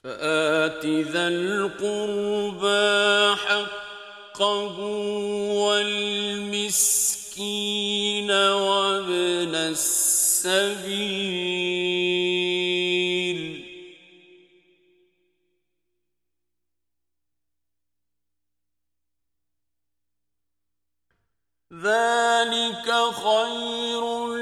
فآت ذا القربى حقه والمسكين وابن السبيل ذلك خير